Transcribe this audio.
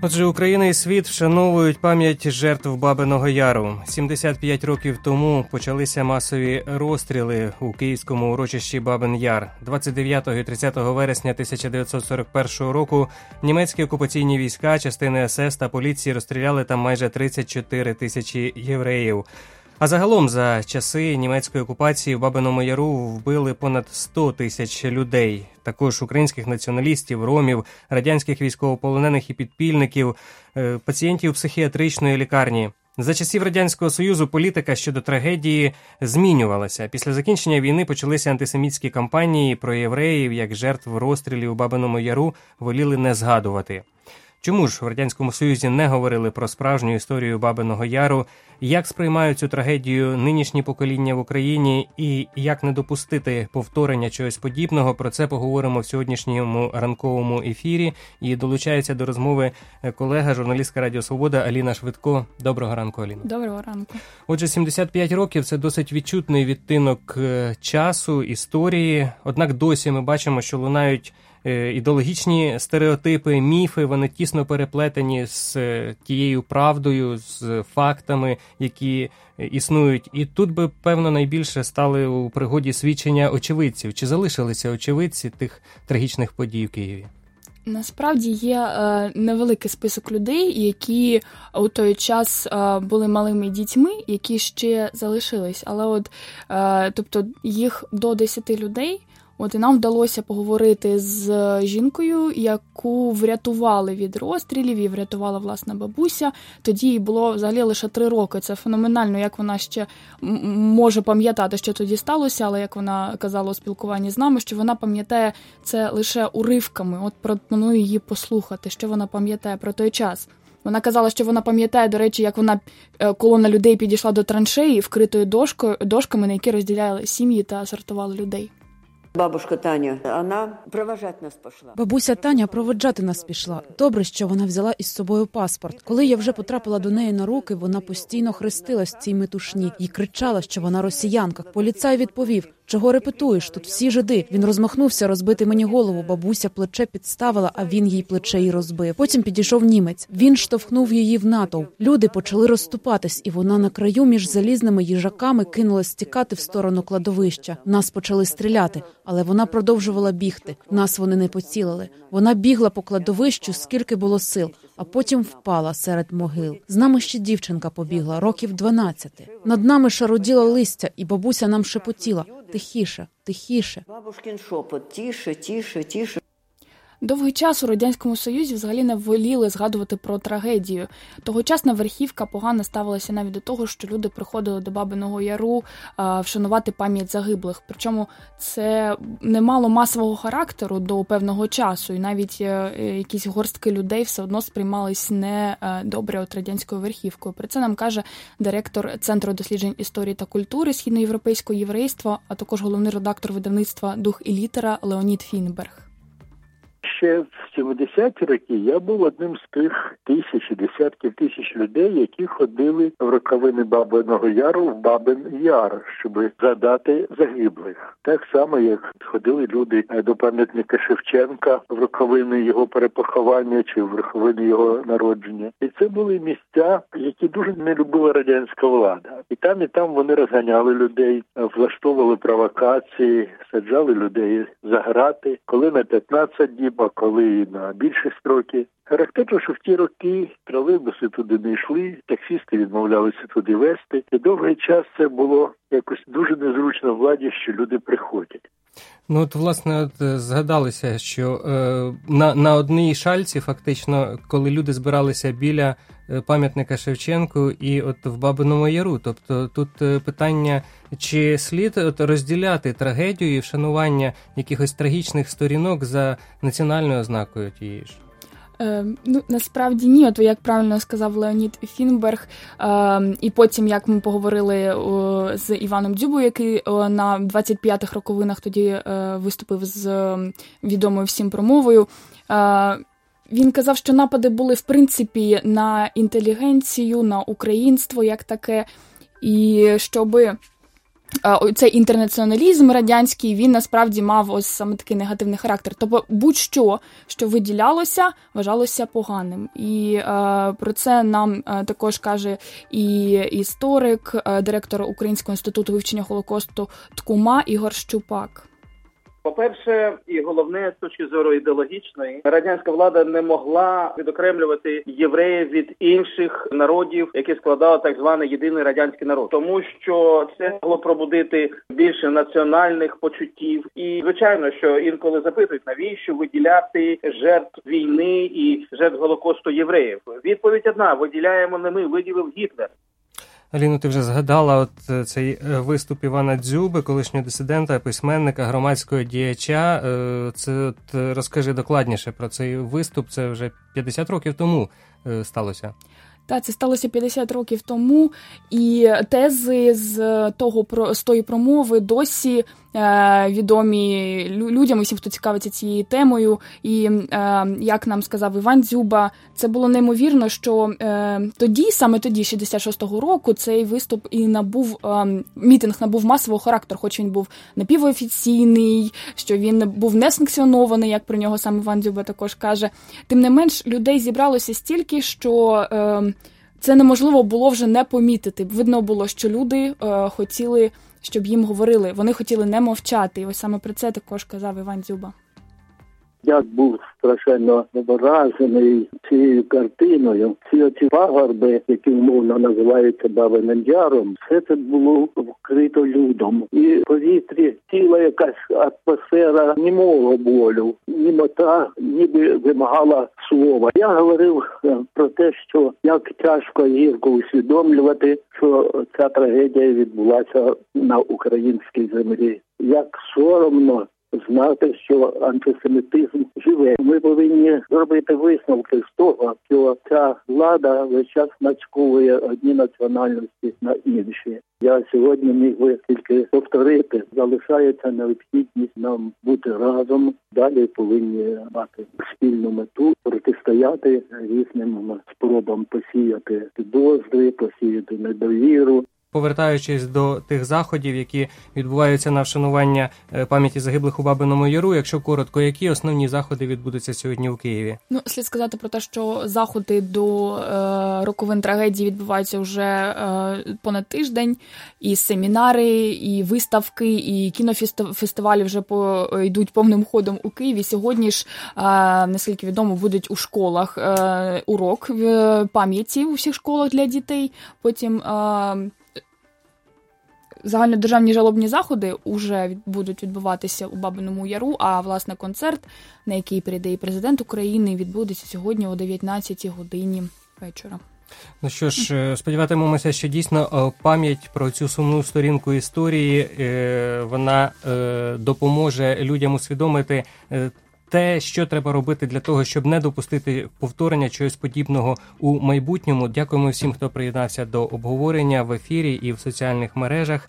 Отже, Україна і світ вшановують пам'ять жертв Бабиного Яру. 75 років тому почалися масові розстріли у київському урочищі Бабин Яр. 29 і 30 вересня 1941 року німецькі окупаційні війська, частини СС та поліції розстріляли там майже 34 тисячі євреїв. А загалом за часи німецької окупації в Бабиному Яру вбили понад 100 тисяч людей. Також українських націоналістів, ромів, радянських військовополонених і підпільників, пацієнтів психіатричної лікарні. За часів Радянського Союзу політика щодо трагедії змінювалася. Після закінчення війни почалися антисемітські кампанії, про євреїв, як жертв розстрілів у Бабиному Яру, воліли не згадувати. Чому ж в Радянському Союзі не говорили про справжню історію Бабиного Яру, як сприймають цю трагедію нинішні покоління в Україні і як не допустити повторення чогось подібного, про це поговоримо в сьогоднішньому ранковому ефірі. І долучається до розмови колега, журналістка Радіо Свобода Аліна Швидко. Доброго ранку, Аліна. Доброго ранку. Отже, 75 років – це досить відчутний відтинок часу, історії. Однак досі ми бачимо, що лунають ідеологічні стереотипи, міфи, вони тісно переплетені з тією правдою, з фактами, які існують. І тут би, певно, найбільше стали у пригоді свідчення очевидців. Чи залишилися очевидці тих трагічних подій в Києві? Насправді є невеликий список людей, які у той час були малими дітьми, які ще залишились. Але тобто їх до 10 людей. І нам вдалося поговорити з жінкою, яку врятували від розстрілів, і врятувала власна бабуся. Тоді їй було взагалі лише 3 роки. Це феноменально, як вона ще може пам'ятати, що тоді сталося, але як вона казала у спілкуванні з нами, що вона пам'ятає це лише уривками. Пропоную її послухати, що вона пам'ятає про той час. Вона казала, що вона пам'ятає, до речі, як колона людей підійшла до траншеї, вкритої дошками, на які розділяли сім'ї та сортували людей. Бабушка Таня, вона проводжати нас пішла. Бабуся Таня проводжати нас пішла. Добре, що вона взяла із собою паспорт. Коли я вже потрапила до неї на руки, вона постійно хрестилась в цій метушні і кричала, що вона росіянка. Поліцай відповів: «Чого репетуєш? Тут всі жиди». Він розмахнувся розбити мені голову. Бабуся плече підставила, а він їй плече й розбив. Потім підійшов німець. Він штовхнув її в натовп. Люди почали розступатись, і вона на краю між залізними їжаками кинулась тікати в сторону кладовища. Нас почали стріляти, але вона продовжувала бігти. Нас вони не поцілили. Вона бігла по кладовищу, скільки було сил, а потім впала серед могил. З нами ще дівчинка побігла, років 12. Над нами шаруділо листя, і бабуся нам шепотіла: «Тихіше, тихіше». Бабушкин шепот: «Тише, тише, тише». Довгий час у Радянському Союзі взагалі не воліли згадувати про трагедію. Тогочасна верхівка погано ставилася навіть до того, що люди приходили до Бабиного Яру вшанувати пам'ять загиблих. Причому це не мало масового характеру до певного часу, і навіть якісь горстки людей все одно сприймались не добре радянською верхівкою. Про це нам каже директор Центру досліджень історії та культури східноєвропейського єврейства, а також головний редактор видавництва «Дух і літера» Леонід Фінберг. Ще в 70-ті роки я був одним з тих десятків тисяч людей, які ходили в роковини Бабиного Яру в Бабин Яр, щоб згадати загиблих. Так само, як ходили люди до пам'ятника Шевченка в роковини його перепоховання чи в роковини його народження. І це були місця, які дуже не любила радянська влада. І там вони розганяли людей, влаштовували провокації, саджали людей за грати, коли на 15 діб, а коли і на більші строки. Характерно, що в ті роки тролейбуси туди не йшли, таксісти відмовлялися туди везти. І довгий час це було якось дуже незручно владі, що люди приходять. Власне, згадалося, що на одній шальці, фактично, коли люди збиралися біля пам'ятника Шевченку і в Бабиному Яру. Тобто тут питання, чи слід розділяти трагедію і вшанування якихось трагічних сторінок за національною ознакою тієї ж? Насправді ні. Як правильно сказав Леонід Фінберг, і потім, як ми поговорили з Іваном Дзюбою, який на 25-х роковинах тоді виступив з відомою всім промовою, він казав, що напади були, в принципі, на інтелігенцію, на українство як таке, і щоби цей інтернаціоналізм радянський, він насправді мав ось саме такий негативний характер. Тобто будь-що, що виділялося, вважалося поганим. І про це нам також каже і історик, директор Українського інституту вивчення Голокосту ТКУМА Ігор Щупак. По-перше, і головне, з точки зору ідеологічної, радянська влада не могла відокремлювати євреїв від інших народів, які складали так званий єдиний радянський народ. Тому що це могло пробудити більше національних почуттів. І, звичайно, що інколи запитують, навіщо виділяти жертв війни і жертв Голокосту євреїв. Відповідь одна – виділяємо не ми, виділив Гітлер. Аліно, ти вже згадала от цей виступ Івана Дзюби, колишнього дисидента, письменника, громадського діяча. Це от розкажи докладніше про цей виступ. Це вже 50 років тому сталося. Так, це сталося 50 років тому, і тези з тої промови досі відомі людям, усім, хто цікавиться цією темою. І, як нам сказав Іван Дзюба, це було неймовірно, що саме тоді, 66-го року, цей виступ і мітинг набув масового характеру, хоч він був напівофіційний, що він був не санкціонований, як про нього сам Іван Дзюба також каже. Тим не менш, людей зібралося стільки, що це неможливо було вже не помітити. Видно було, що люди хотіли, щоб їм говорили. Вони хотіли не мовчати. І ось саме про це також казав Іван Дзюба. Я був страшенно вражений цією картиною. Ці пагорби, які умовно називаються Бабиним Яром, все це було вкрито людом. І в повітрі ціла якась атмосфера німого болю. Німота ніби вимагала слова. Я говорив про те, що як тяжко і гірко усвідомлювати, що ця трагедія відбулася на українській землі. Як соромно знати, що антисемітизм живе. Ми повинні зробити висновки з того, що ця влада весь час нацьковує одні національності на інші. Я сьогодні міг би тільки повторити, залишається необхідність нам бути разом. Далі повинні мати спільну мету, протистояти різним спробам посіяти підозри, посіяти недовіру. Повертаючись до тих заходів, які відбуваються на вшанування пам'яті загиблих у Бабиному Яру, якщо коротко, які основні заходи відбудуться сьогодні у Києві? Слід сказати про те, що заходи до роковин трагедії відбуваються вже понад тиждень. І семінари, і виставки, і кінофестивалі вже йдуть повним ходом у Києві. Сьогодні ж, наскільки відомо, будуть у школах урок пам'яті у всіх школах для дітей. Потім загальнодержавні жалобні заходи вже будуть відбуватися у Бабиному Яру, а, власне, концерт, на який прийде і президент України, відбудеться сьогодні о 19 годині вечора. Ну що ж, сподіватимемося, що дійсно пам'ять про цю сумну сторінку історії, вона допоможе людям усвідомити те, що треба робити для того, щоб не допустити повторення чогось подібного у майбутньому. Дякуємо всім, хто приєднався до обговорення в ефірі і в соціальних мережах.